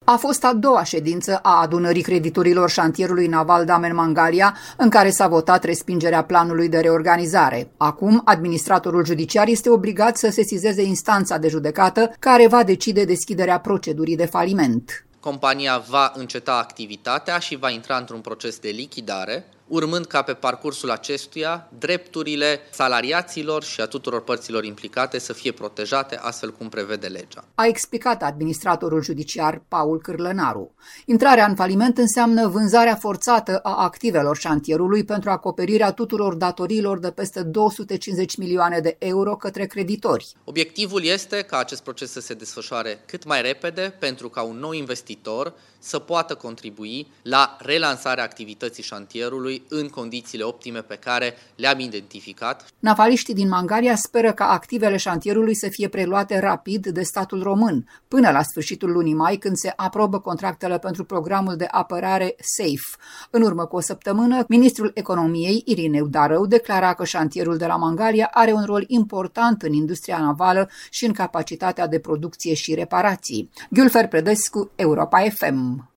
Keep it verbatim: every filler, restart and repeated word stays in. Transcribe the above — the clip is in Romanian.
A fost a doua ședință a adunării creditorilor șantierului naval Damen-Mangalia, în care s-a votat respingerea planului de reorganizare. Acum, administratorul judiciar este obligat să sesizeze instanța de judecată, care va decide deschiderea procedurii de faliment. Compania va înceta activitatea și va intra într-un proces de lichidare, urmând ca pe parcursul acestuia drepturile salariaților și a tuturor părților implicate să fie protejate, astfel cum prevede legea. A explicat administratorul judiciar Paul Cârlănaru. Intrarea în faliment înseamnă vânzarea forțată a activelor șantierului pentru acoperirea tuturor datoriilor de peste două sute cincizeci milioane de euro către creditori. Obiectivul este ca acest proces să se desfășoare cât mai repede pentru ca un nou investitor să poată contribui la relansarea activității șantierului în condițiile optime pe care le-am identificat. Navaliștii din Mangalia speră ca activele șantierului să fie preluate rapid de statul român, până la sfârșitul lunii mai, când se aprobă contractele pentru programul de apărare SAFE. În urmă cu o săptămână, ministrul economiei, Irineu Darău, declara că șantierul de la Mangalia are un rol important în industria navală și în capacitatea de producție și reparații. Gülfer Predescu, Europa F M.